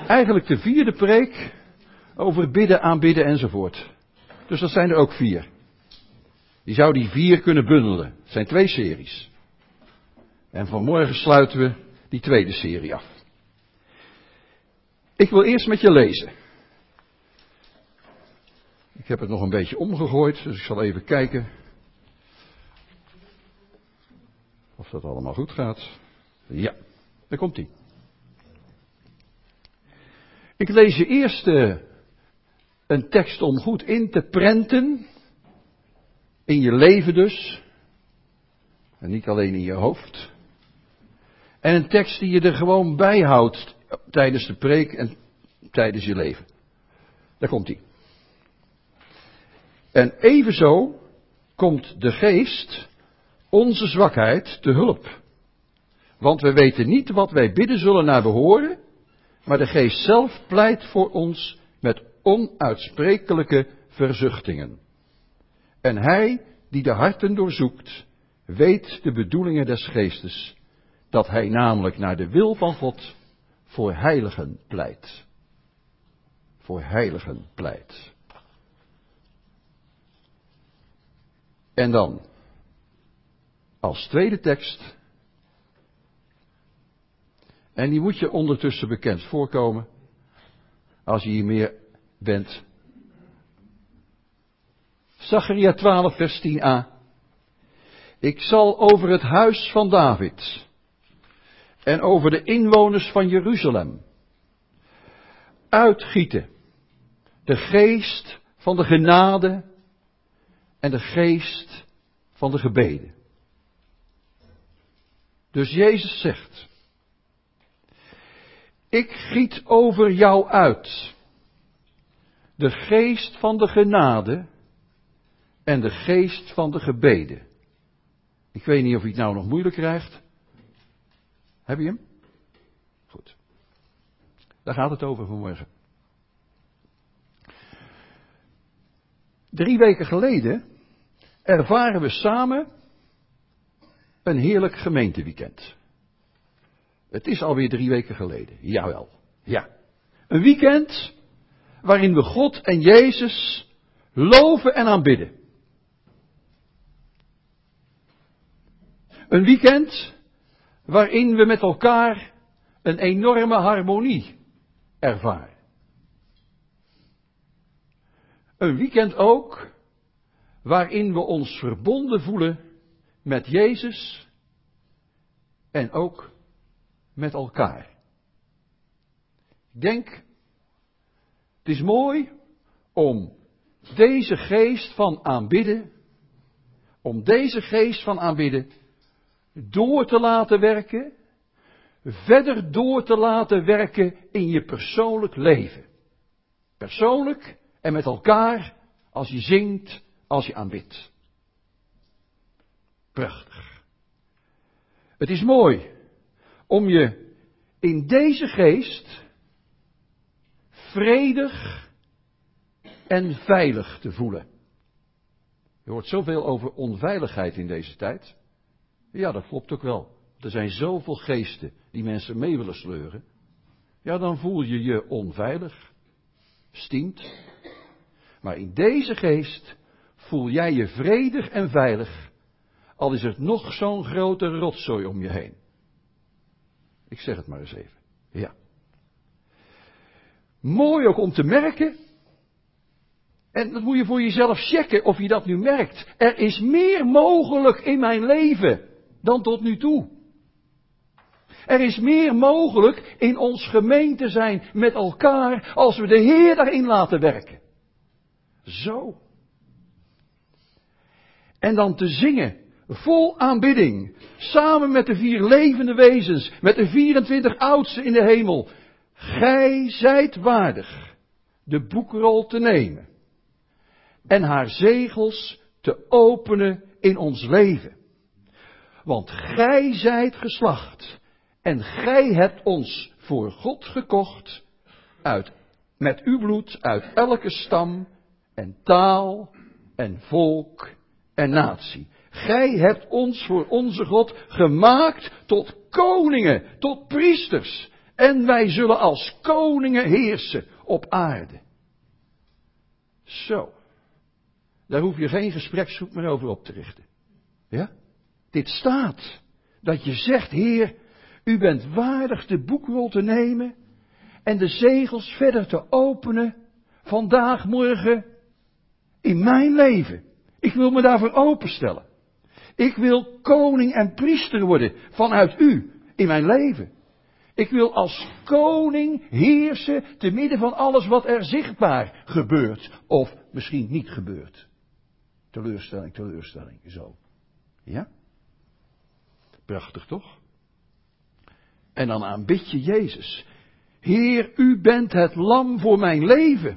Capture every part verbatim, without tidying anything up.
eigenlijk de vierde preek over bidden, aanbidden enzovoort. Dus dat zijn er ook vier. Je zou die vier kunnen bundelen. Het zijn twee series. En vanmorgen sluiten we die tweede serie af. Ik wil eerst met je lezen. Ik heb het nog een beetje omgegooid, dus ik zal even kijken of dat allemaal goed gaat. Ja, daar komt ie. Ik lees je eerst uh, een tekst om goed in te prenten. In je leven dus. En niet alleen in je hoofd. En een tekst die je er gewoon bij houdt tijdens de preek en tijdens je leven. Daar komt ie. En evenzo komt de geest onze zwakheid te hulp. Want we weten niet wat wij bidden zullen naar behoren, maar de geest zelf pleit voor ons met onuitsprekelijke verzuchtingen. En hij die de harten doorzoekt, weet de bedoelingen des geestes, dat hij namelijk naar de wil van God voor heiligen pleit. Voor heiligen pleit. En dan, als tweede tekst, en die moet je ondertussen bekend voorkomen, als je hier meer bent. Zacharia twaalf vers tien a. Ik zal over het huis van David en over de inwoners van Jeruzalem uitgieten de geest van de genade en de geest van de gebeden. Dus Jezus zegt, ik giet over jou uit de geest van de genade en de geest van de gebeden. Ik weet niet of je het nou nog moeilijk krijgt. Heb je hem? Goed. Daar gaat het over vanmorgen. Drie weken geleden ervaren we samen een heerlijk gemeenteweekend. Het is alweer drie weken geleden. Jawel. Ja. Een weekend waarin we God en Jezus loven en aanbidden. Een weekend waarin we met elkaar een enorme harmonie ervaren. Een weekend ook waarin we ons verbonden voelen met Jezus en ook met elkaar. Ik denk, het is mooi om deze geest van aanbidden, om deze geest van aanbidden door te laten werken, verder door te laten werken in je persoonlijk leven. Persoonlijk en met elkaar, als je zingt, als je aanbidt. Prachtig. Het is mooi om je in deze geest vredig en veilig te voelen. Je hoort zoveel over onveiligheid in deze tijd. Ja, dat klopt ook wel. Er zijn zoveel geesten die mensen mee willen sleuren. Ja, dan voel je je onveilig. Stinkt. Maar in deze geest voel jij je vredig en veilig. Al is het nog zo'n grote rotzooi om je heen. Ik zeg het maar eens even. Ja. Mooi ook om te merken. En dat moet je voor jezelf checken of je dat nu merkt. Er is meer mogelijk in mijn leven dan tot nu toe. Er is meer mogelijk in ons gemeente zijn met elkaar als we de Heer daarin laten werken. Zo. En dan te zingen, vol aanbidding, samen met de vier levende wezens, met de vierentwintig oudsten in de hemel. Gij zijt waardig de boekrol te nemen en haar zegels te openen in ons leven. Want gij zijt geslacht en gij hebt ons voor God gekocht uit, met uw bloed uit elke stam en taal en volk en natie. Gij hebt ons voor onze God gemaakt tot koningen, tot priesters. En wij zullen als koningen heersen op aarde. Zo. Daar hoef je geen gespreksgroep meer over op te richten. Ja? Dit staat. Dat je zegt, Heer, u bent waardig de boekrol te nemen en de zegels verder te openen, vandaag, morgen, in mijn leven. Ik wil me daarvoor openstellen. Ik wil koning en priester worden vanuit u in mijn leven. Ik wil als koning heersen te midden van alles wat er zichtbaar gebeurt of misschien niet gebeurt. Teleurstelling, teleurstelling, zo. Ja? Prachtig toch? En dan aanbid je Jezus. Heer, u bent het lam voor mijn leven.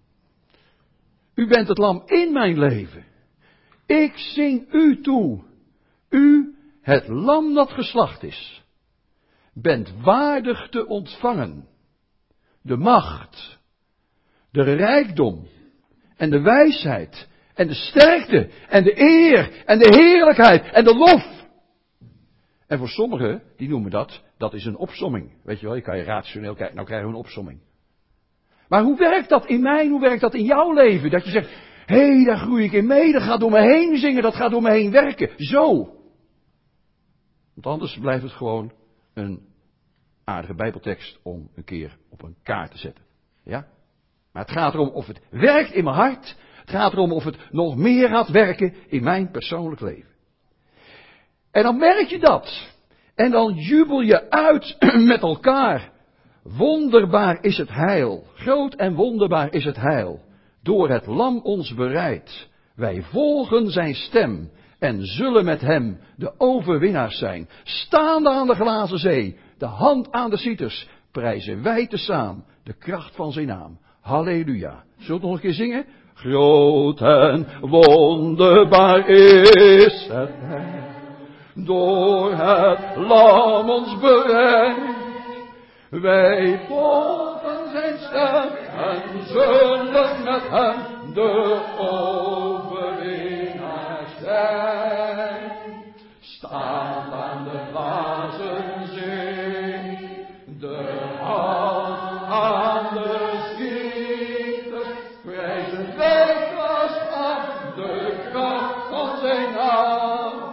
U bent het lam in mijn leven. Ik zing u toe. U, het lam dat geslacht is, bent waardig te ontvangen. De macht, de rijkdom en de wijsheid en de sterkte en de eer en de heerlijkheid en de lof. En voor sommigen, die noemen dat, dat is een opsomming. Weet je wel, je kan je rationeel kijken, nou krijgen we een opsomming. Maar hoe werkt dat in mij, hoe werkt dat in jouw leven? Dat je zegt, hé, hey, daar groei ik in mee, dat gaat door me heen zingen, dat gaat door me heen werken. Zo. Want anders blijft het gewoon een aardige bijbeltekst om een keer op een kaart te zetten. Ja? Maar het gaat erom of het werkt in mijn hart. Het gaat erom of het nog meer gaat werken in mijn persoonlijk leven. En dan merk je dat. En dan jubel je uit met elkaar. Wonderbaar is het heil. Groot en wonderbaar is het heil. Door het lam ons bereid. Wij volgen zijn stem. En zullen met hem de overwinnaars zijn. Staande aan de glazen zee. De hand aan de cieters. Prijzen wij tezamen de kracht van zijn naam. Halleluja. Zullen we het nog een keer zingen? Groot en wonderbaar is het heil. Door het lam ons bereid. Wij volgen zijn stem en zullen met hem de overwinnaars zijn. Staan aan de glazen zee, de hand aan de cieters, prijzen wij vast af de kracht van zijn naam.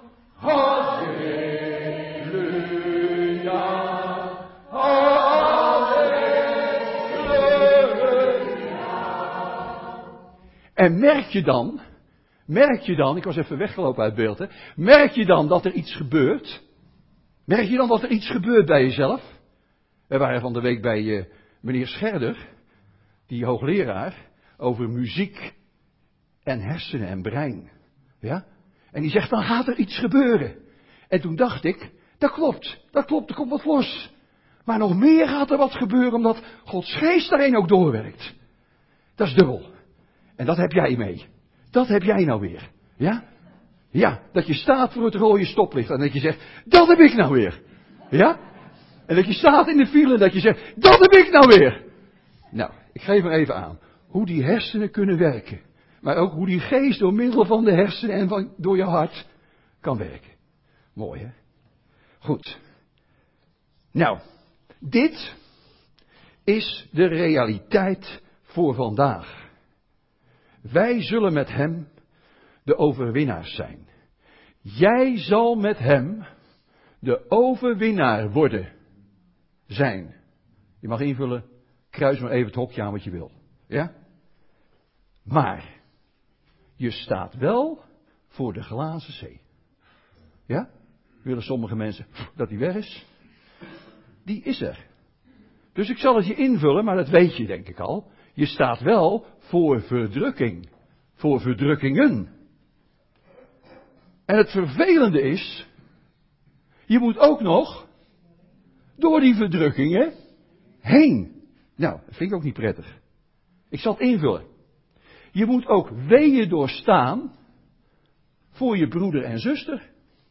Halleluja. En merk je dan, merk je dan, ik was even weggelopen uit beeld, hè, merk je dan dat er iets gebeurt? Merk je dan dat er iets gebeurt bij jezelf? We waren van de week bij uh, meneer Scherder, die hoogleraar, over muziek en hersenen en brein. Ja? En die zegt, dan gaat er iets gebeuren. En toen dacht ik, dat klopt, dat klopt, er komt wat los. Maar nog meer gaat er wat gebeuren, omdat Gods geest daarin ook doorwerkt. Dat is dubbel. En dat heb jij mee. Dat heb jij nou weer. Ja? Ja, dat je staat voor het rode stoplicht en dat je zegt, dat heb ik nou weer. Ja? En dat je staat in de file en dat je zegt, dat heb ik nou weer. Nou, ik geef er even aan. Hoe die hersenen kunnen werken. Maar ook hoe die geest door middel van de hersenen en van, door je hart kan werken. Mooi hè? Goed. Nou, dit is de realiteit voor vandaag. Wij zullen met hem de overwinnaars zijn. Jij zal met hem de overwinnaar worden. Zijn. Je mag invullen, kruis maar even het hokje aan wat je wil. Ja? Maar, je staat wel voor de glazen zee. Ja? Willen sommige mensen dat die weg is? Die is er. Dus ik zal het je invullen, maar dat weet je denk ik al. Je staat wel voor verdrukking. Voor verdrukkingen. En het vervelende is, je moet ook nog door die verdrukkingen heen. Nou, dat vind ik ook niet prettig. Ik zal het invullen. Je moet ook weeën doorstaan voor je broeder en zuster.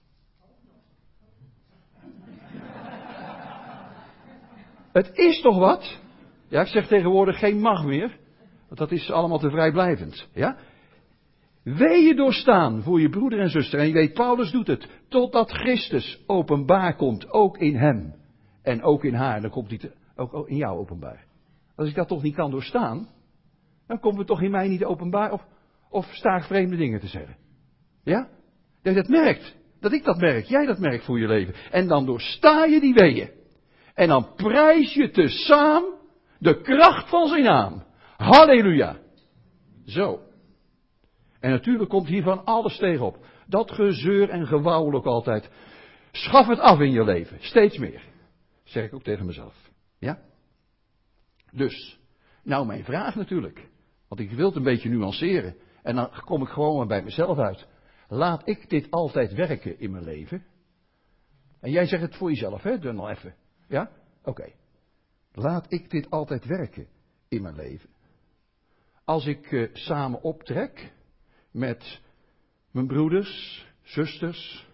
Het is toch wat? Ja, ik zeg tegenwoordig geen mag meer. Want dat is allemaal te vrijblijvend. Ja? Weeën doorstaan voor je broeder en zuster. En je weet, Paulus doet het. Totdat Christus openbaar komt, ook in hem. En ook in haar, dan komt hij te, ook in jou openbaar. Als ik dat toch niet kan doorstaan, dan komt het toch in mij niet openbaar of, of sta ik vreemde dingen te zeggen. Ja? Dat je dat merkt. Dat ik dat merk. Jij dat merkt voor je leven. En dan doorsta je die weeën. En dan prijs je tezamen de kracht van zijn naam. Halleluja. Zo. En natuurlijk komt hier van alles tegenop. Dat gezeur en gewauwel ook altijd. Schaf het af in je leven. Steeds meer. Zeg ik ook tegen mezelf. Ja? Dus. Nou mijn vraag natuurlijk. Want ik wil het een beetje nuanceren. En dan kom ik gewoon maar bij mezelf uit. Laat ik dit altijd werken in mijn leven? En jij zegt het voor jezelf, hè? Doe nog even. Ja? Oké. Okay. Laat ik dit altijd werken in mijn leven? Als ik uh, samen optrek met mijn broeders, zusters.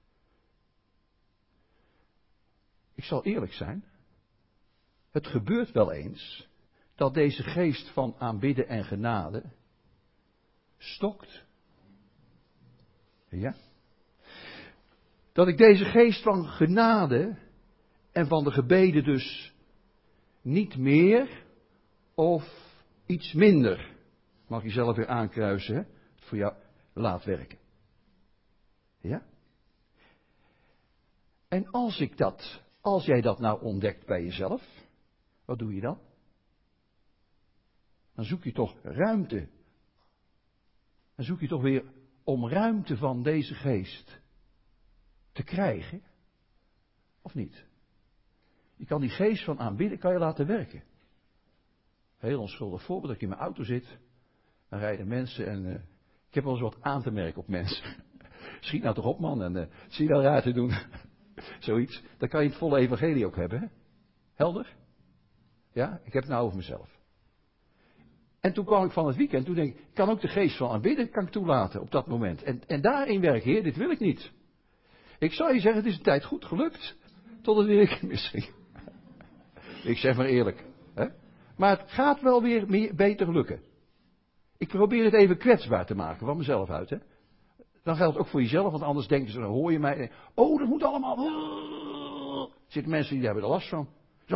Ik zal eerlijk zijn. Het gebeurt wel eens dat deze geest van aanbidden en genade stokt. Ja? Dat ik deze geest van genade en van de gebeden dus niet meer of iets minder, mag je zelf weer aankruisen, hè, voor jou laat werken. Ja? En als ik dat, als jij dat nou ontdekt bij jezelf, wat doe je dan? Dan zoek je toch ruimte. Dan zoek je toch weer om ruimte van deze geest te krijgen. Of niet? Je kan die geest van aanbidden, kan je laten werken. Heel onschuldig voorbeeld, dat ik in mijn auto zit. Dan rijden mensen en uh, ik heb wel eens wat aan te merken op mensen. Schiet nou toch op man en uh, zie je nou raar te doen. Zoiets. Dan kan je het volle evangelie ook hebben. Hè? Helder? Ja, ik heb het nou over mezelf. En toen kwam ik van het weekend, toen denk ik, ik kan ook de geest van aanbidden, kan ik toelaten op dat moment. En, en daarin werken, Heer, dit wil ik niet. Ik zou je zeggen, het is een tijd goed gelukt, tot het weer een keer misging. Ik zeg maar eerlijk. Hè? Maar het gaat wel weer meer, beter lukken. Ik probeer het even kwetsbaar te maken, van mezelf uit. Hè? Dan geldt het ook voor jezelf, want anders denken ze, dan hoor je mij. Oh, dat moet allemaal. Er zitten mensen die daar hebben er last van.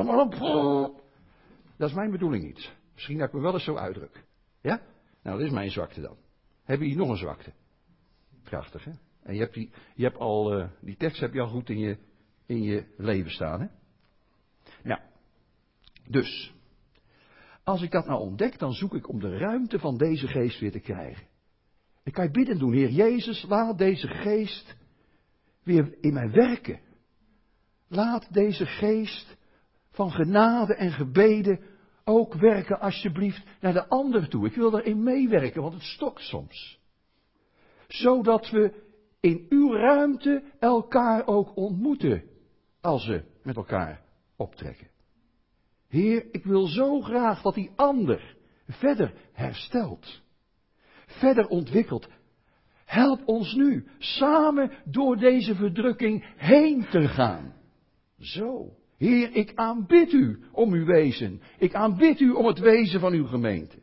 Dat is mijn bedoeling niet. Misschien dat ik me wel eens zo uitdruk. Ja? Nou, dat is mijn zwakte dan. Hebben hier nog een zwakte? Prachtig, hè? En je hebt, die, je hebt al, uh, die tekst heb je al goed in je, in je leven staan, hè? Nou, dus. Als ik dat nou ontdek, dan zoek ik om de ruimte van deze geest weer te krijgen. Ik kan je bidden doen, Heer Jezus, laat deze geest weer in mij werken. Laat deze geest van genade en gebeden ook werken alsjeblieft naar de ander toe. Ik wil daarin meewerken, want het stokt soms. Zodat we in uw ruimte elkaar ook ontmoeten, als we met elkaar optrekken. Heer, ik wil zo graag dat die ander verder herstelt, verder ontwikkelt. Help ons nu samen door deze verdrukking heen te gaan. Zo. Heer, ik aanbid u om uw wezen. Ik aanbid u om het wezen van uw gemeente.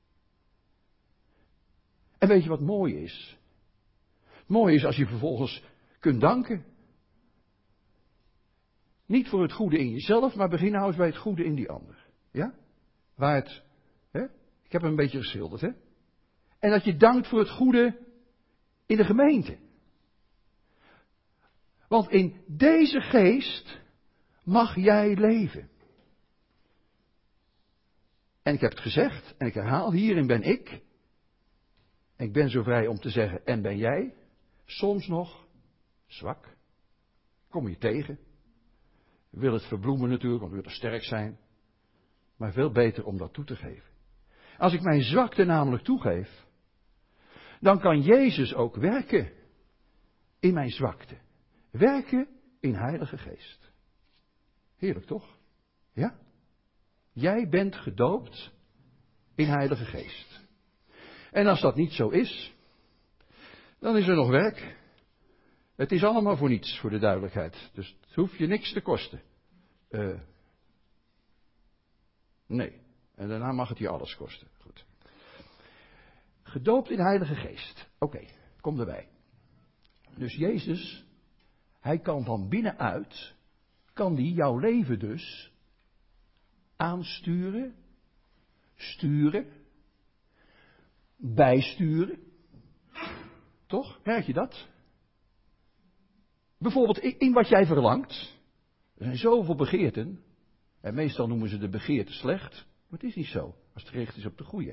En weet je wat mooi is? Mooi is als je vervolgens kunt danken. Niet voor het goede in jezelf, maar begin nou eens bij het goede in die ander. Ja? Waar het, hè? Ik heb hem een beetje geschilderd, hè? En dat je dankt voor het goede in de gemeente. Want in deze geest mag jij leven. En ik heb het gezegd, en ik herhaal, hierin ben ik. En ik ben zo vrij om te zeggen, en ben jij soms nog zwak? Kom je tegen? Wil het verbloemen natuurlijk, want we willen sterk zijn. Maar veel beter om dat toe te geven. Als ik mijn zwakte namelijk toegeef, dan kan Jezus ook werken in mijn zwakte. Werken in Heilige Geest. Heerlijk toch? Ja? Jij bent gedoopt in Heilige Geest. En als dat niet zo is, dan is er nog werk. Het is allemaal voor niets, voor de duidelijkheid. Dus het hoeft je niks te kosten. Uh, nee. En daarna mag het je alles kosten. Goed. Gedoopt in Heilige Geest. Oké, okay, kom erbij. Dus Jezus, hij kan van binnenuit kan die jouw leven dus aansturen, sturen, bijsturen. Toch? Merk je dat? Bijvoorbeeld in, in wat jij verlangt. Er zijn zoveel begeerten. En meestal noemen ze de begeerte slecht. Maar het is niet zo, als het gericht is op de goede.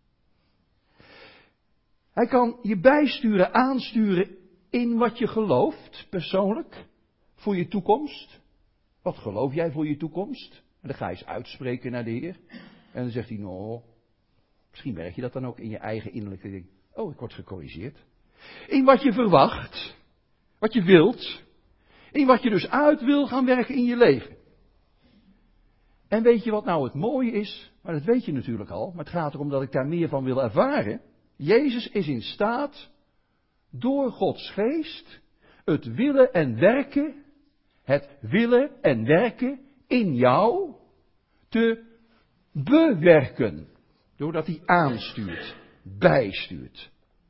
Hij kan je bijsturen, aansturen in wat je gelooft, persoonlijk, voor je toekomst. Wat geloof jij voor je toekomst? En dan ga je eens uitspreken naar de Heer. En dan zegt hij, nou, misschien merk je dat dan ook in je eigen innerlijke ding. Oh, ik word gecorrigeerd. In wat je verwacht, wat je wilt, in wat je dus uit wil gaan werken in je leven. En weet je wat nou het mooie is? Maar dat weet je natuurlijk al, maar het gaat erom dat ik daar meer van wil ervaren. Jezus is in staat, door Gods geest, het willen en werken, het willen en werken in jou te bewerken. Doordat hij aanstuurt, bijstuurt.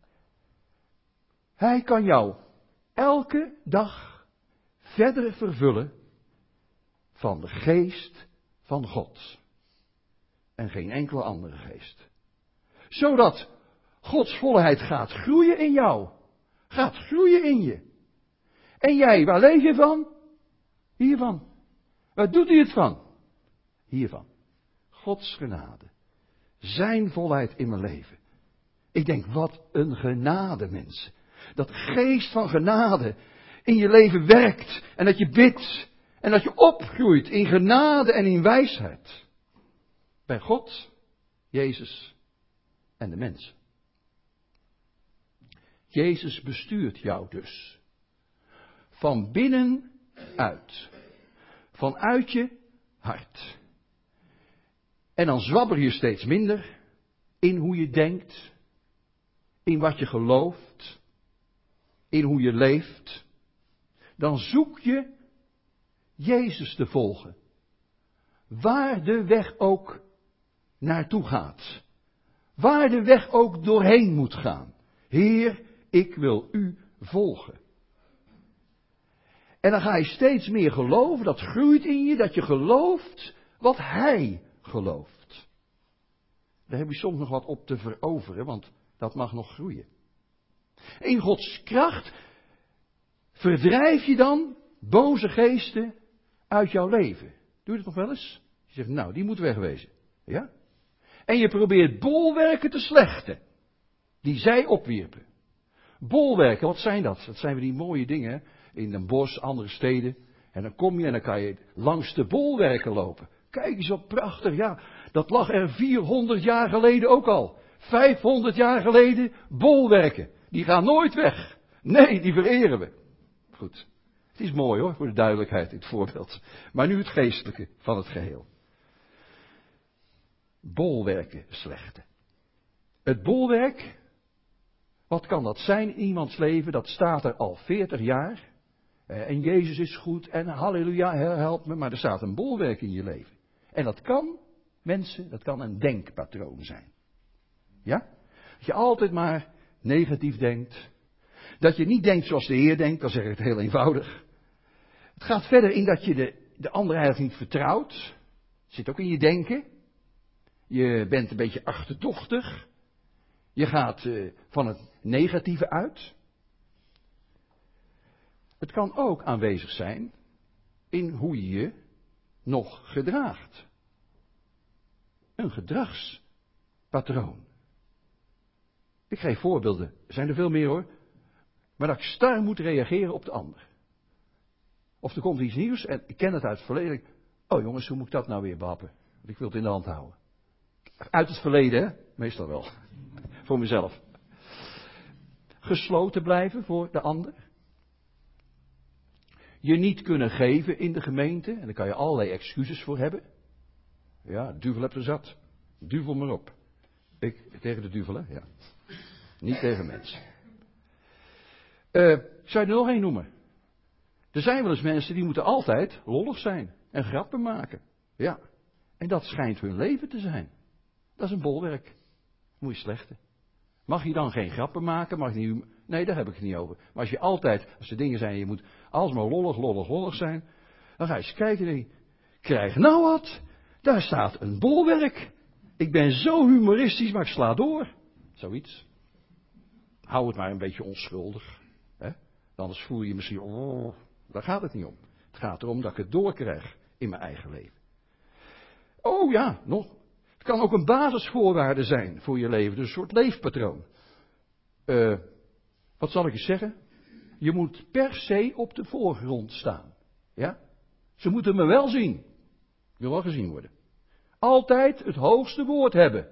Hij kan jou elke dag verder vervullen van de geest van God. En geen enkele andere geest. Zodat Gods volheid gaat groeien in jou. Gaat groeien in je. En jij, waar leef je van? Hiervan. Waar doet hij het van? Hiervan. Gods genade. Zijn volheid in mijn leven. Ik denk, wat een genade, mensen. Dat de geest van genade in je leven werkt. En dat je bidt. En dat je opgroeit in genade en in wijsheid. Bij God, Jezus en de mens. Jezus bestuurt jou dus. Van binnenuit. Vanuit je hart. En dan zwabber je steeds minder in hoe je denkt. In wat je gelooft. In hoe je leeft. Dan zoek je Jezus te volgen. Waar de weg ook naartoe gaat. Waar de weg ook doorheen moet gaan. Heer, ik wil u volgen. En dan ga je steeds meer geloven, dat groeit in je, dat je gelooft wat hij gelooft. Daar heb je soms nog wat op te veroveren, want dat mag nog groeien. In Gods kracht verdrijf je dan boze geesten uit jouw leven. Doe je dat nog wel eens? Je zegt, nou, die moet wegwezen. Ja? En je probeert bolwerken te slechten, die zij opwierpen. Bolwerken, wat zijn dat? Dat zijn weer die mooie dingen in een bos, andere steden. En dan kom je en dan kan je langs de bolwerken lopen. Kijk eens wat prachtig, ja. Dat lag er vierhonderd jaar geleden ook al. vijfhonderd jaar geleden bolwerken. Die gaan nooit weg. Nee, die vereren we. Goed. Het is mooi hoor, voor de duidelijkheid, dit voorbeeld. Maar nu het geestelijke van het geheel. Bolwerken slechte. Het bolwerk, wat kan dat zijn in iemands leven? Dat staat er al veertig jaar. En Jezus is goed en halleluja, help me. Maar er staat een bolwerk in je leven. En dat kan, mensen, dat kan een denkpatroon zijn. Ja? Dat je altijd maar negatief denkt. Dat je niet denkt zoals de Heer denkt, dan zeg ik het heel eenvoudig. Het gaat verder in dat je de, de ander eigenlijk niet vertrouwt. Het zit ook in je denken. Je bent een beetje achterdochtig. Je gaat uh, van het negatieve uit. Het kan ook aanwezig zijn in hoe je je nog gedraagt. Een gedragspatroon. Ik geef voorbeelden, er zijn er veel meer hoor. Maar dat ik star moet reageren op de ander. Of er komt iets nieuws en ik ken het uit het verleden. Oh jongens, hoe moet ik dat nou weer behappen? Want ik wil het in de hand houden. Uit het verleden, hè? Meestal wel. Voor mezelf. Gesloten blijven voor de ander. Je niet kunnen geven in de gemeente. En daar kan je allerlei excuses voor hebben. Ja, de duivel hebt er zat. Duivel maar op. Ik tegen de duivel, hè? Ja. Niet tegen mensen. Uh, zou je er nog één noemen? Er zijn wel eens mensen die moeten altijd lollig zijn. En grappen maken. Ja. En dat schijnt hun leven te zijn. Dat is een bolwerk. Moet je slechten. Mag je dan geen grappen maken? Mag je niet... Nee, daar heb ik het niet over. Maar als je altijd, als er dingen zijn, je moet alsmaar lollig, lollig, lollig zijn. Dan ga je eens kijken en denk je, krijg nou wat. Daar staat een bolwerk. Ik ben zo humoristisch, maar ik sla door. Zoiets. Hou het maar een beetje onschuldig. Hè? Anders voel je je misschien, oh, daar gaat het niet om. Het gaat erom dat ik het doorkrijg in mijn eigen leven. Oh ja, nog. Het kan ook een basisvoorwaarde zijn voor je leven. Dus een soort leefpatroon. Uh, wat zal ik eens zeggen? Je moet per se op de voorgrond staan. Ja? Ze moeten me wel zien. Ik wil wel gezien worden. Altijd het hoogste woord hebben.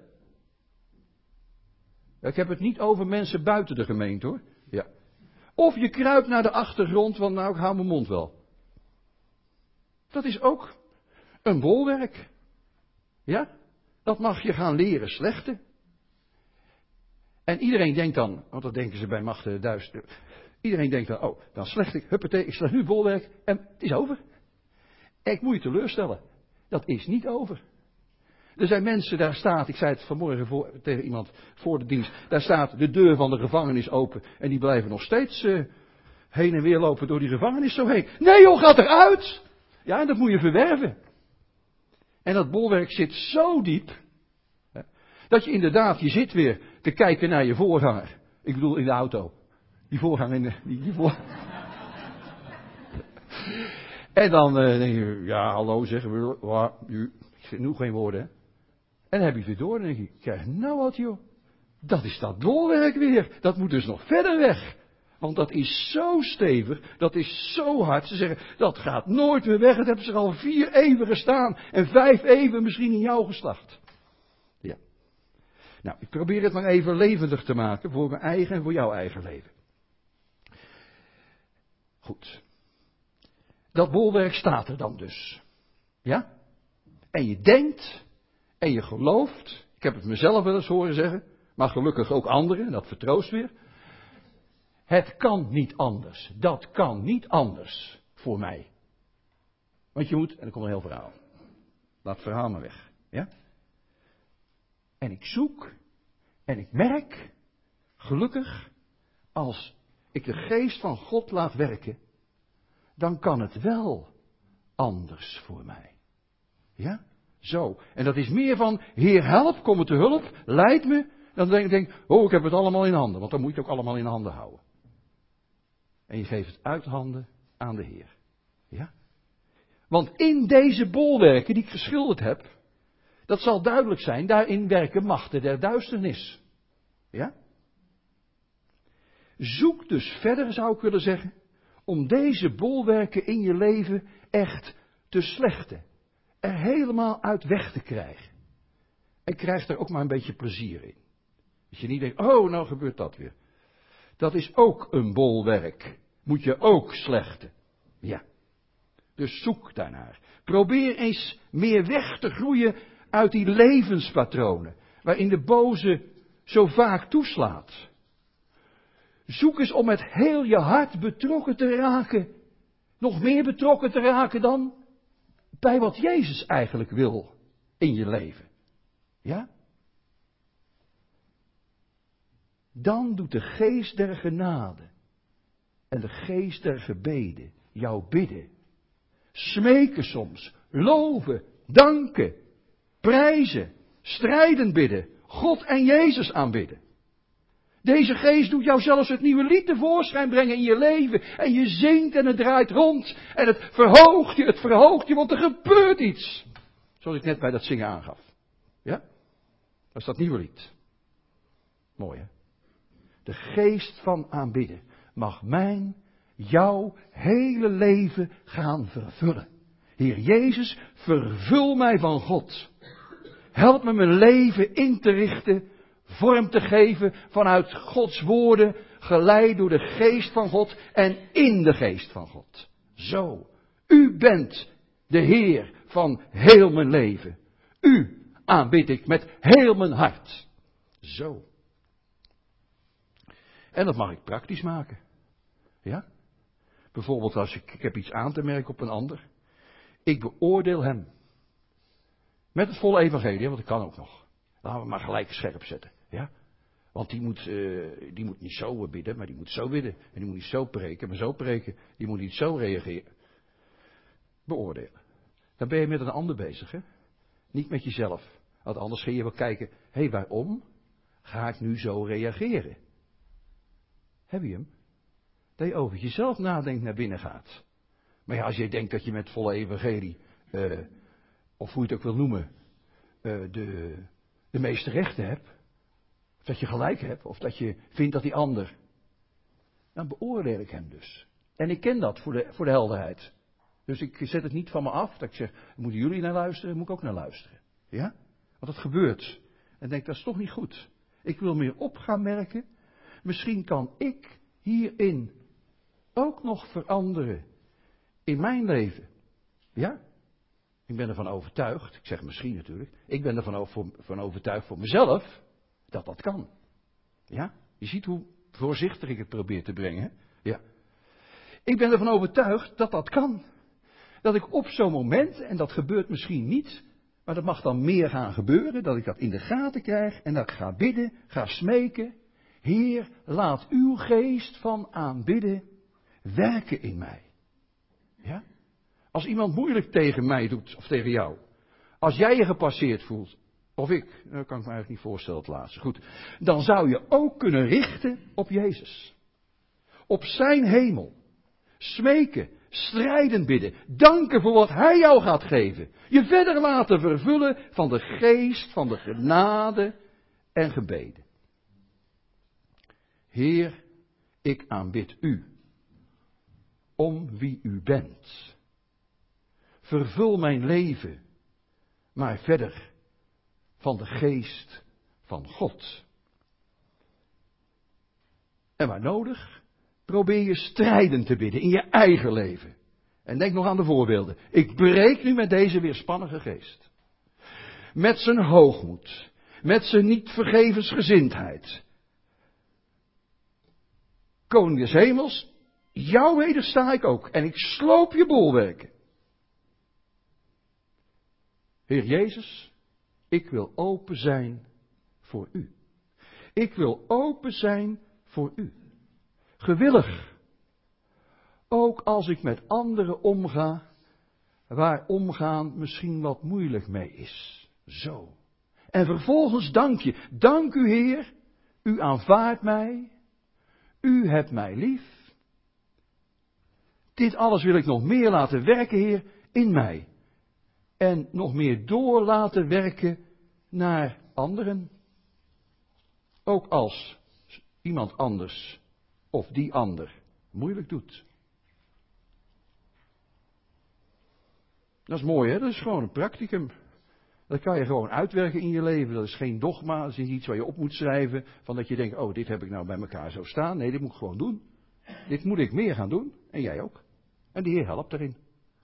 Ik heb het niet over mensen buiten de gemeente hoor. Ja. Of je kruipt naar de achtergrond, want nou ik hou mijn mond wel. Dat is ook een bolwerk. Ja? Dat mag je gaan leren slechten. En iedereen denkt dan, want dat denken ze bij machten duister. Iedereen denkt dan, oh, dan slecht ik, huppatee, ik slecht nu bolwerk en het is over. En ik moet je teleurstellen, dat is niet over. Er zijn mensen, daar staat, ik zei het vanmorgen voor, tegen iemand voor de dienst, daar staat de deur van de gevangenis open en die blijven nog steeds uh, heen en weer lopen door die gevangenis zo heen. Nee joh, gaat eruit! Ja, en dat moet je verwerven. En dat bolwerk zit zo diep, hè, dat je inderdaad, je zit weer te kijken naar je voorganger. Ik bedoel in de auto. Die voorganger in de, die, die voor... En dan uh, denk je, ja hallo zeggen we, nu genoeg geen woorden hè. En dan heb je het weer door en dan denk je, kijk nou wat joh, dat is dat bolwerk weer, dat moet dus nog verder weg. Want dat is zo stevig, dat is zo hard. Ze zeggen, dat gaat nooit meer weg. Het hebben ze er al vier eeuwen gestaan. En vijf eeuwen misschien in jouw geslacht. Ja. Nou, ik probeer het maar even levendig te maken voor mijn eigen en voor jouw eigen leven. Goed. Dat bolwerk staat er dan dus. Ja? En je denkt en je gelooft. Ik heb het mezelf wel eens horen zeggen. Maar gelukkig ook anderen, dat vertroost weer. Het kan niet anders. Dat kan niet anders voor mij. Want je moet, en dan komt een heel verhaal. Laat het verhaal maar weg. Ja? En ik zoek en ik merk, gelukkig, als ik de geest van God laat werken, dan kan het wel anders voor mij. Ja? Zo. En dat is meer van, Heer help, kom me te hulp, leid me. Dan denk ik, oh ik heb het allemaal in handen. Want dan moet je het ook allemaal in handen houden. En je geeft het uit handen aan de Heer. Ja? Want in deze bolwerken die ik geschilderd heb, dat zal duidelijk zijn, daarin werken machten der duisternis. Ja? Zoek dus verder, zou ik willen zeggen, om deze bolwerken in je leven echt te slechten. Er helemaal uit weg te krijgen. En krijg er ook maar een beetje plezier in. Dat je niet denkt, oh nou gebeurt dat weer. Dat is ook een bolwerk. Moet je ook slechten. Ja. Dus zoek daarnaar. Probeer eens meer weg te groeien uit die levenspatronen. Waarin de boze zo vaak toeslaat. Zoek eens om met heel je hart betrokken te raken. Nog meer betrokken te raken dan bij wat Jezus eigenlijk wil in je leven. Ja? Dan doet de geest der genade en de geest der gebeden jou bidden. Smeken soms, loven, danken, prijzen, strijden bidden, God en Jezus aanbidden. Deze geest doet jou zelfs het nieuwe lied tevoorschijn brengen in je leven. En je zingt en het draait rond. En het verhoogt je, het verhoogt je, want er gebeurt iets. Zoals ik net bij dat zingen aangaf. Ja? Dat is dat nieuwe lied. Mooi hè? De geest van aanbidden mag mijn, jouw hele leven gaan vervullen. Heer Jezus, vervul mij van God. Help me mijn leven in te richten, vorm te geven vanuit Gods woorden, geleid door de geest van God en in de geest van God. Zo, u bent de Heer van heel mijn leven. U aanbid ik met heel mijn hart. Zo. En dat mag ik praktisch maken. Ja? Bijvoorbeeld als ik, ik heb iets aan te merken op een ander. Ik beoordeel hem. Met het volle evangelie, want ik kan ook nog. Laten we maar gelijk scherp zetten. Ja? Want die moet, uh, die moet niet zo bidden, maar die moet zo bidden. En die moet niet zo preken, maar zo preken. Die moet niet zo reageren. beoordelen. Dan ben je met een ander bezig, hè? Niet met jezelf. Want anders ga je wel kijken, hé, hey, waarom ga ik nu zo reageren? Heb je hem? Dat je over jezelf nadenkt naar binnen gaat. Maar ja, als je denkt dat je met volle evangelie, uh, of hoe je het ook wil noemen, uh, de, de meeste rechten hebt, of dat je gelijk hebt, of dat je vindt dat die ander, dan beoordeel ik hem dus. En ik ken dat voor de, voor de helderheid. Dus ik zet het niet van me af, dat ik zeg, moeten jullie naar luisteren, moet ik ook naar luisteren. Ja? Want dat gebeurt. En denk, dat is toch niet goed. Ik wil meer op gaan merken, misschien kan ik hierin ook nog veranderen in mijn leven. Ja? Ik ben ervan overtuigd, ik zeg misschien natuurlijk, ik ben ervan van overtuigd voor mezelf dat dat kan. Ja? Je ziet hoe voorzichtig ik het probeer te brengen. Ja. Ik ben ervan overtuigd dat dat kan. Dat ik op zo'n moment, en dat gebeurt misschien niet, maar dat mag dan meer gaan gebeuren, dat ik dat in de gaten krijg en dat ik ga bidden, ga smeken. Heer, laat uw geest van aanbidden werken in mij. Ja? Als iemand moeilijk tegen mij doet, of tegen jou. Als jij je gepasseerd voelt, of ik, dat kan ik me eigenlijk niet voorstellen het laatste. Goed, dan zou je ook kunnen richten op Jezus. Op zijn hemel. Smeken, strijden bidden, danken voor wat hij jou gaat geven. Je verder laten vervullen van de geest, van de genade en gebeden. Heer, ik aanbid u, om wie u bent. Vervul mijn leven, maar verder van de geest van God. En waar nodig, probeer je strijden te bidden in je eigen leven. En denk nog aan de voorbeelden. Ik breek nu met deze weerspannige geest. Met zijn hoogmoed, met zijn niet vergevensgezindheid. Koning des hemels, jou wedersta ik ook. En ik sloop je bolwerken. Heer Jezus, ik wil open zijn voor u. Ik wil open zijn voor u. Gewillig. Ook als ik met anderen omga, waar omgaan misschien wat moeilijk mee is. Zo. En vervolgens dank je. Dank u Heer, u aanvaardt mij. U hebt mij lief. Dit alles wil ik nog meer laten werken, Heer, in mij. En nog meer door laten werken naar anderen. Ook als iemand anders of die ander moeilijk doet. Dat is mooi, hè? Dat is gewoon een practicum. Dat kan je gewoon uitwerken in je leven. Dat is geen dogma, dat is niet iets waar je op moet schrijven. Van dat je denkt, oh, dit heb ik nou bij elkaar zo staan. Nee, dit moet ik gewoon doen. Dit moet ik meer gaan doen. En jij ook. En de Heer helpt erin.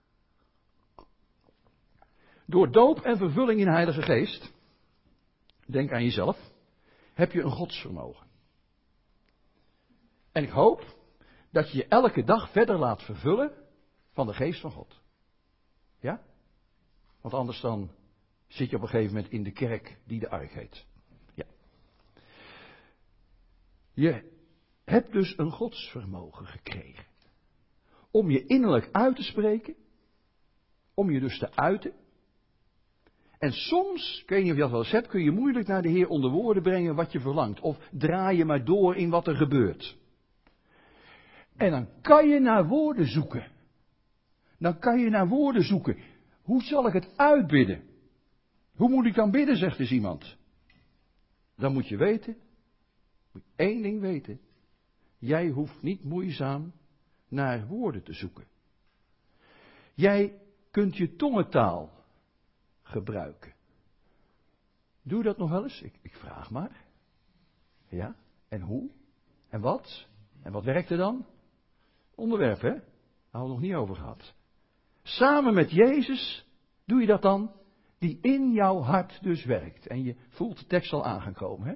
Door doop en vervulling in de Heilige Geest, denk aan jezelf, heb je een godsvermogen. En ik hoop dat je je elke dag verder laat vervullen van de Geest van God. Ja? Want anders dan zit je op een gegeven moment in de kerk die de ark heet. Ja. Je hebt dus een godsvermogen gekregen. Om je innerlijk uit te spreken. Om je dus te uiten. En soms, ik weet niet of je dat wel eens hebt, kun je moeilijk naar de Heer onder woorden brengen wat je verlangt. Of draai je maar door in wat er gebeurt. En dan kan je naar woorden zoeken. Dan kan je naar woorden zoeken. Hoe zal ik het uitbidden? Hoe moet ik dan bidden, zegt dus iemand. Dan moet je weten, moet je één ding weten. Jij hoeft niet moeizaam naar woorden te zoeken. Jij kunt je tongentaal gebruiken. Doe je dat nog wel eens? Ik, ik vraag maar. Ja? En hoe? En wat? En wat werkt er dan? Onderwerp, hè? Daar hebben we het nog niet over gehad. Samen met Jezus doe je dat dan, die in jouw hart dus werkt. En je voelt de tekst al aan gaan komen, hè?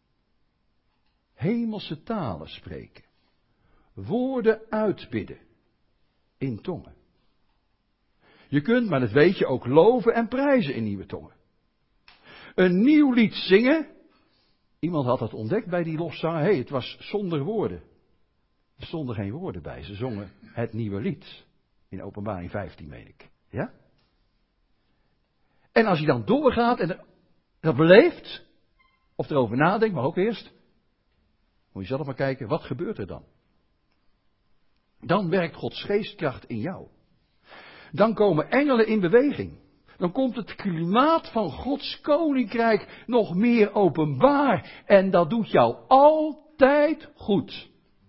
Hemelse talen spreken. Woorden uitbidden. In tongen. Je kunt, maar dat weet je, ook loven en prijzen in nieuwe tongen. Een nieuw lied zingen. Iemand had dat ontdekt bij die lofzang. Hé, hey, het was zonder woorden. Er stonden geen woorden bij. Ze zongen het nieuwe lied. In Openbaring vijftien, meen ik. Ja? En als je dan doorgaat en dat beleeft, of erover nadenkt, maar ook eerst, moet je zelf maar kijken, wat gebeurt er dan? Dan werkt Gods geestkracht in jou. Dan komen engelen in beweging. Dan komt het klimaat van Gods koninkrijk nog meer openbaar. En dat doet jou altijd goed.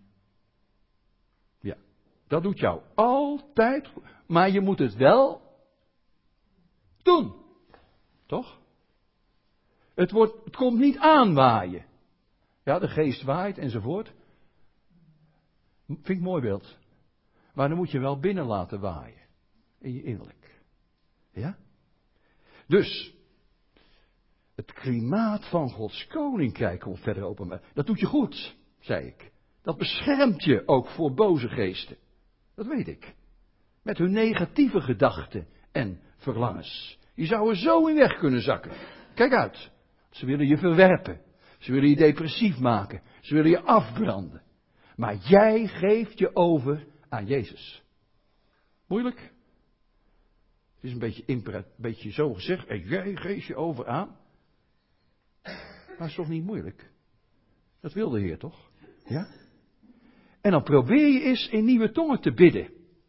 Ja, dat doet jou altijd goed. Maar je moet het wel doen. Toch? Het, wordt, het komt niet aanwaaien. Ja, de geest waait enzovoort. Vind ik een mooi beeld. Maar dan moet je wel binnen laten waaien. In je innerlijk. Ja? Dus, het klimaat van Gods koninkrijk komt verder open. Dat doet je goed, zei ik. Dat beschermt je ook voor boze geesten. Dat weet ik. Met hun negatieve gedachten en verlangens. Je zou er zo in weg kunnen zakken. Kijk uit. Ze willen je verwerpen. Ze willen je depressief maken. Ze willen je afbranden. Maar jij geeft je over aan Jezus. Moeilijk? Het is een beetje, impera- een beetje zo gezegd. En jij geeft je over aan. Maar het is toch niet moeilijk? Dat wil de Heer toch? Ja? En dan probeer je eens in nieuwe tongen te bidden.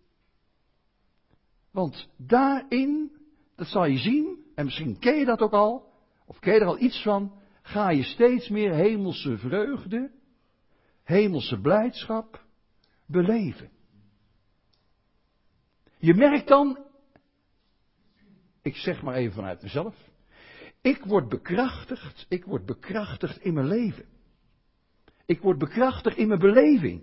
Want daarin, dat zal je zien, en misschien ken je dat ook al, of ken je er al iets van, ga je steeds meer hemelse vreugde, hemelse blijdschap beleven. Je merkt dan, ik zeg maar even vanuit mezelf, ik word bekrachtigd, ik word bekrachtigd in mijn leven. Ik word bekrachtigd in mijn beleving.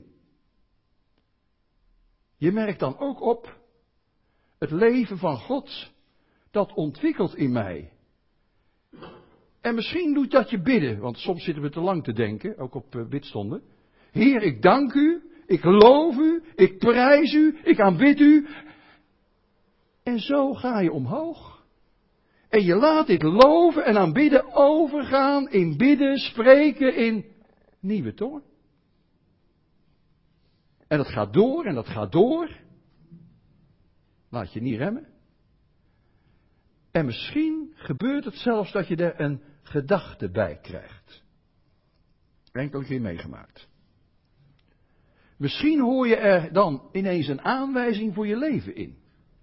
Je merkt dan ook op, het leven van God, dat ontwikkelt in mij. En misschien doet dat je bidden, want soms zitten we te lang te denken, ook op uh, bidstonden. Heer, ik dank u, ik loof u, ik prijs u, ik aanbid u. En zo ga je omhoog. En je laat dit loven en aanbidden overgaan in bidden, spreken, in nieuwe tongen. En dat gaat door en dat gaat door. Laat je niet remmen. En misschien gebeurt het zelfs dat je er een gedachte bij krijgt. Enkele keer meegemaakt. Misschien hoor je er dan ineens een aanwijzing voor je leven in.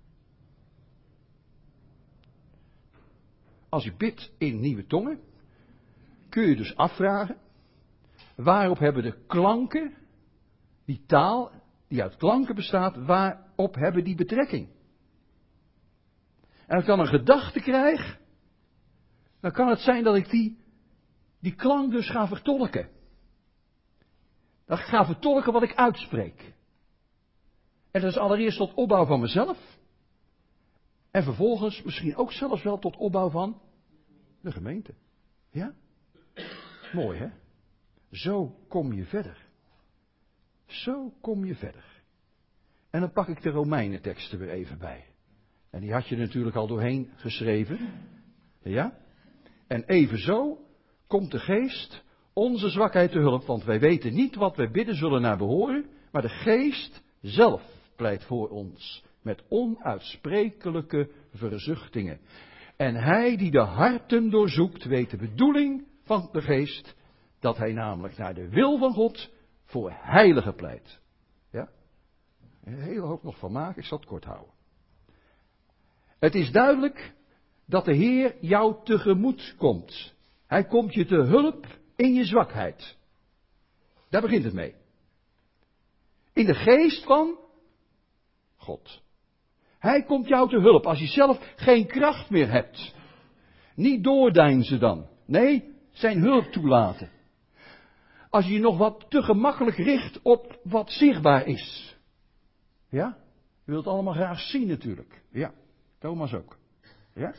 Als je bidt in nieuwe tongen, kun je dus afvragen, waarop hebben de klanken, die taal die uit klanken bestaat, waarop hebben die betrekking? En als ik dan een gedachte krijg, dan kan het zijn dat ik die, die klank dus ga vertolken. Dat ik ga vertolken wat ik uitspreek. En dat is allereerst tot opbouw van mezelf. En vervolgens misschien ook zelfs wel tot opbouw van de gemeente. Ja? Mooi hè? Zo kom je verder. Zo kom je verder. En dan pak ik de Romeinenteksten weer even bij. En die had je natuurlijk al doorheen geschreven. Ja? En evenzo komt de geest onze zwakheid te hulp. Want wij weten niet wat wij bidden zullen naar behoren. Maar de geest zelf pleit voor ons. Met onuitsprekelijke verzuchtingen. En hij die de harten doorzoekt, weet de bedoeling van de geest. Dat hij namelijk naar de wil van God voor heiligen pleit. Ja? Een hele hoop nog van maken, ik zal het kort houden. Het is duidelijk dat de Heer jou tegemoet komt. Hij komt je te hulp in je zwakheid. Daar begint het mee. In de geest van God. Hij komt jou te hulp als je zelf geen kracht meer hebt. Niet doordeinzen dan. Nee, zijn hulp toelaten. Als je je nog wat te gemakkelijk richt op wat zichtbaar is. Ja? Je wilt het allemaal graag zien natuurlijk. Ja, Thomas ook. Ja?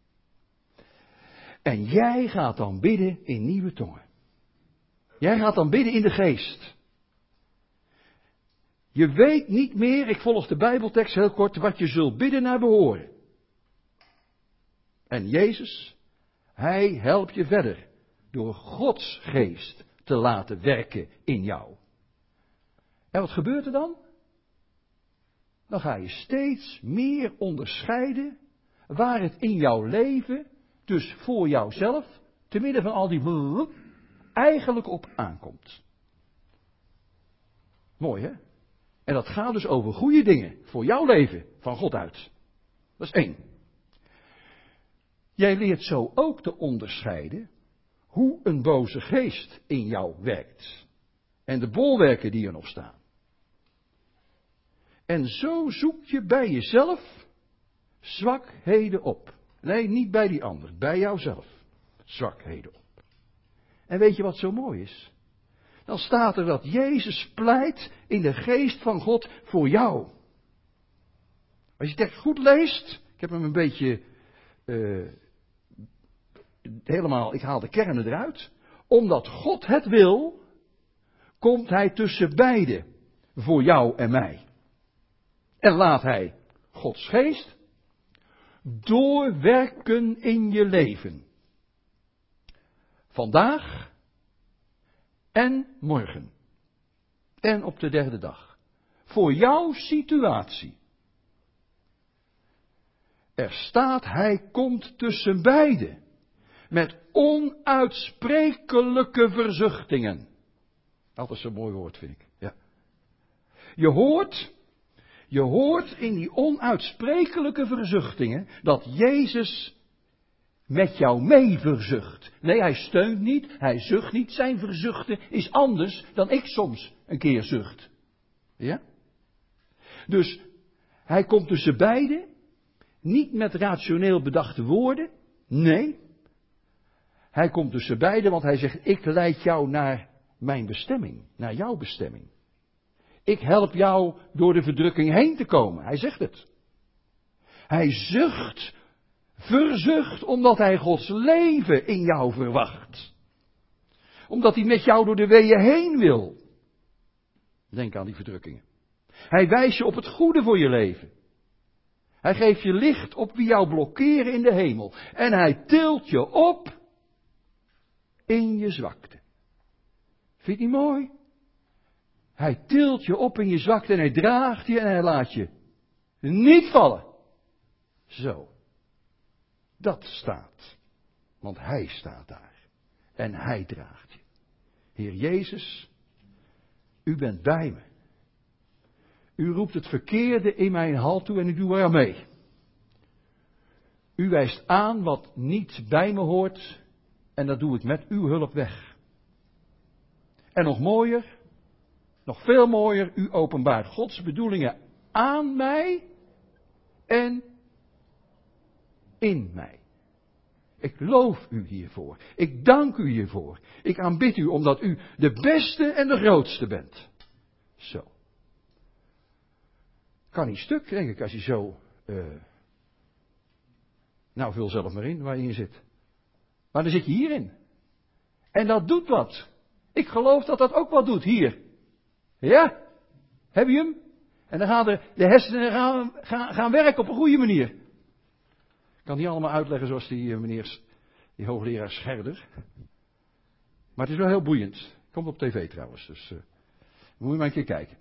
En jij gaat dan bidden in nieuwe tongen. Jij gaat dan bidden in de geest. Je weet niet meer, ik volg de Bijbeltekst heel kort, wat je zult bidden naar behoren. En Jezus, Hij helpt je verder door Gods geest te laten werken in jou. En wat gebeurt er dan? dan ga je steeds meer onderscheiden waar het in jouw leven, dus voor jouzelf, te midden van al die blub, eigenlijk op aankomt. Mooi, hè? En dat gaat dus over goede dingen voor jouw leven, van God uit. Dat is één. Jij leert zo ook te onderscheiden hoe een boze geest in jou werkt. En de bolwerken die er nog staan. En zo zoek je bij jezelf zwakheden op. Nee, niet bij die ander, bij jouzelf. Zwakheden op. En weet je wat zo mooi is? Dan staat er dat Jezus pleit in de geest van God voor jou. Als je het echt goed leest, ik heb hem een beetje uh, helemaal, ik haal de kernen eruit. Omdat God het wil, komt hij tussen beiden voor jou en mij. En laat hij Gods geest doorwerken in je leven. Vandaag en morgen. En op de derde dag. Voor jouw situatie. Er staat, hij komt tussen beiden. Met onuitsprekelijke verzuchtingen. Altijd zo'n mooi woord, vind ik. Ja. Je hoort, je hoort in die onuitsprekelijke verzuchtingen dat Jezus met jou mee verzucht. Nee, hij steunt niet, hij zucht niet. Zijn verzuchten is anders dan ik soms een keer zucht. Ja? Dus hij komt tussen beiden, niet met rationeel bedachte woorden. Nee. Hij komt tussen beiden, want hij zegt, ik leid jou naar mijn bestemming, naar jouw bestemming. Ik help jou door de verdrukking heen te komen. Hij zegt het. Hij zucht, verzucht, omdat hij Gods leven in jou verwacht. Omdat hij met jou door de weeën heen wil. Denk aan die verdrukkingen. Hij wijst je op het goede voor je leven. Hij geeft je licht op wie jou blokkeren in de hemel. En hij tilt je op in je zwakte. Vind je het niet mooi? Hij tilt je op in je zwakte en hij draagt je en hij laat je niet vallen. Zo. Dat staat. Want hij staat daar. En hij draagt je. Heer Jezus, u bent bij me. U roept het verkeerde in mijn hal toe en ik doe er aan mee. U wijst aan wat niet bij me hoort en dat doe ik met uw hulp weg. En nog mooier, nog veel mooier, u openbaart Gods bedoelingen aan mij en in mij. Ik loof u hiervoor. Ik dank u hiervoor. Ik aanbid u omdat u de beste en de grootste bent. Zo. Kan niet stuk, denk ik, als je zo... Uh, nou, vul zelf maar in waar je in zit. Maar dan zit je hierin. En dat doet wat. Ik geloof dat dat ook wat doet, hier. Ja? Heb je hem? En dan gaan de, de hersenen gaan, gaan, gaan werken op een goede manier. Ik kan niet allemaal uitleggen zoals die meneer, die hoogleraar Scherder. Maar het is wel heel boeiend. Komt op tv trouwens, dus uh, moet je maar een keer kijken.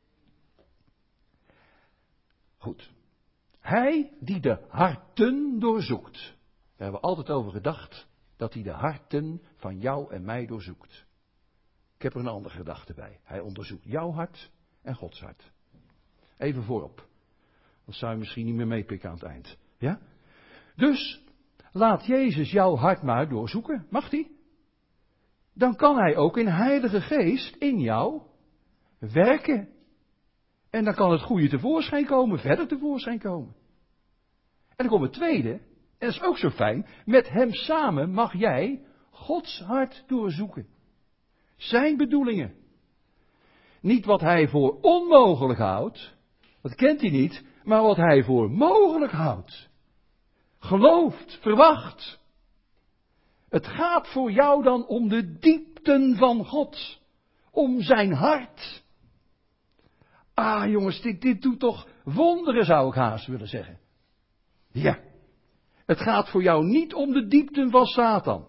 Goed. Hij die de harten doorzoekt. Daar hebben we altijd over gedacht. Dat hij de harten van jou en mij doorzoekt. Ik heb er een andere gedachte bij. Hij onderzoekt jouw hart en Gods hart. Even voorop. Dan zou je misschien niet meer meepikken aan het eind. Ja? Dus, laat Jezus jouw hart maar doorzoeken. Mag hij? Dan kan hij ook in Heilige Geest in jou werken. En dan kan het goede tevoorschijn komen, verder tevoorschijn komen. En dan komt het tweede, en dat is ook zo fijn, met hem samen mag jij Gods hart doorzoeken. Zijn bedoelingen. Niet wat hij voor onmogelijk houdt, dat kent hij niet, maar wat hij voor mogelijk houdt. Gelooft, verwacht. Het gaat voor jou dan om de diepten van God. Om zijn hart. Ah jongens, dit, dit doet toch wonderen, zou ik haast willen zeggen. Ja. Het gaat voor jou niet om de diepten van Satan.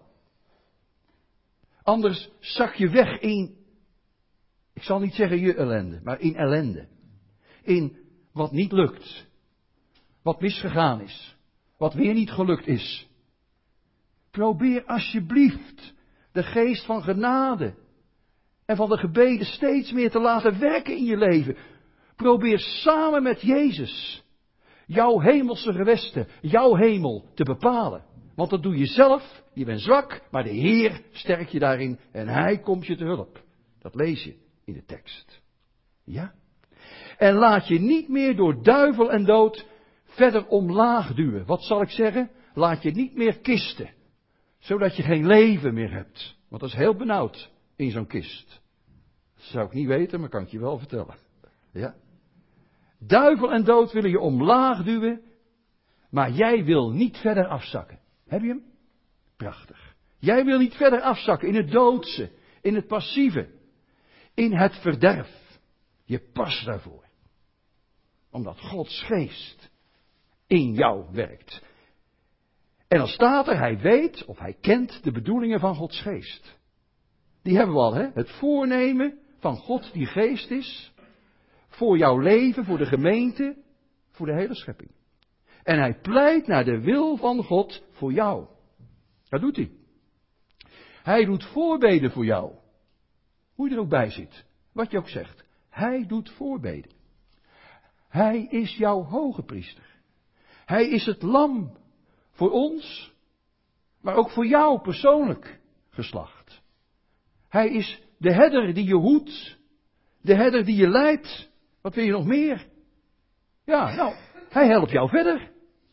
Anders zak je weg in, ik zal niet zeggen je ellende, maar in ellende. In wat niet lukt. Wat misgegaan is. Wat weer niet gelukt is. Probeer alsjeblieft de geest van genade en van de gebeden steeds meer te laten werken in je leven. Probeer samen met Jezus jouw hemelse gewesten, jouw hemel te bepalen. Want dat doe je zelf, je bent zwak, maar de Heer sterkt je daarin en Hij komt je te hulp. Dat lees je in de tekst. Ja? En laat je niet meer door duivel en dood verder omlaag duwen. Wat zal ik zeggen? Laat je niet meer kisten. Zodat je geen leven meer hebt. Want dat is heel benauwd in zo'n kist. Dat zou ik niet weten, maar kan ik je wel vertellen. Ja? Duivel en dood willen je omlaag duwen. Maar jij wil niet verder afzakken. Heb je hem? Prachtig. Jij wil niet verder afzakken in het doodse. In het passieve. In het verderf. Je past daarvoor. Omdat Gods geest in jou werkt. En dan staat er, hij weet of hij kent de bedoelingen van Gods geest. Die hebben we al, hè? Het voornemen van God die geest is. Voor jouw leven, voor de gemeente, voor de hele schepping. En hij pleit naar de wil van God voor jou. Dat doet hij. Hij doet voorbeden voor jou. Hoe je er ook bij zit. Wat je ook zegt. Hij doet voorbeden. Hij is jouw hoge priester. Hij is het lam voor ons, maar ook voor jou persoonlijk geslacht. Hij is de herder die je hoedt, de herder die je leidt. Wat wil je nog meer? Ja, nou, hij helpt jou verder.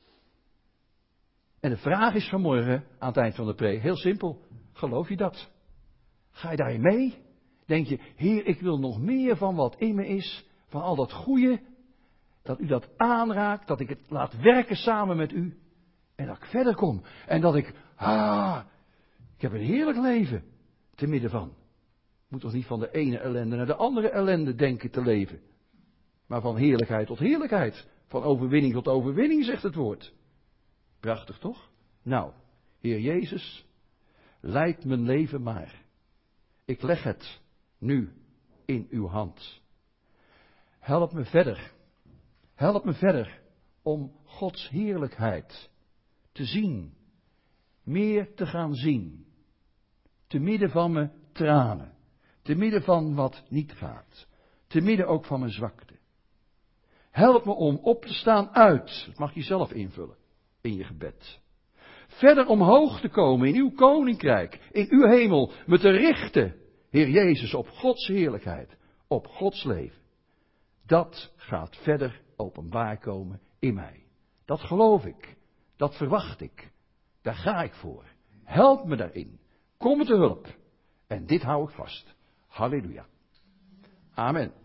En de vraag is vanmorgen, aan het eind van de preek, heel simpel. Geloof je dat? Ga je daarin mee? Denk je, Heer, ik wil nog meer van wat in me is, van al dat goede, dat u dat aanraakt, dat ik het laat werken samen met u. En dat ik verder kom. En dat ik, ah, ik heb een heerlijk leven te midden van. Ik moet toch niet van de ene ellende naar de andere ellende denken te leven. Maar van heerlijkheid tot heerlijkheid. Van overwinning tot overwinning, zegt het woord. Prachtig toch? Nou, Heer Jezus, leid mijn leven maar. Ik leg het nu in uw hand. Help me verder. Help me verder om Gods heerlijkheid te zien. Meer te gaan zien. Te midden van mijn tranen. Te midden van wat niet gaat. Te midden ook van mijn zwakte. Help me om op te staan uit. Dat mag je zelf invullen in je gebed. Verder omhoog te komen in uw koninkrijk. In uw hemel. Me te richten, Heer Jezus, op Gods heerlijkheid. Op Gods leven. Dat gaat verder openbaar komen in mij. Dat geloof ik. Dat verwacht ik. Daar ga ik voor. Help me daarin. Kom me te hulp. En dit hou ik vast. Halleluja. Amen.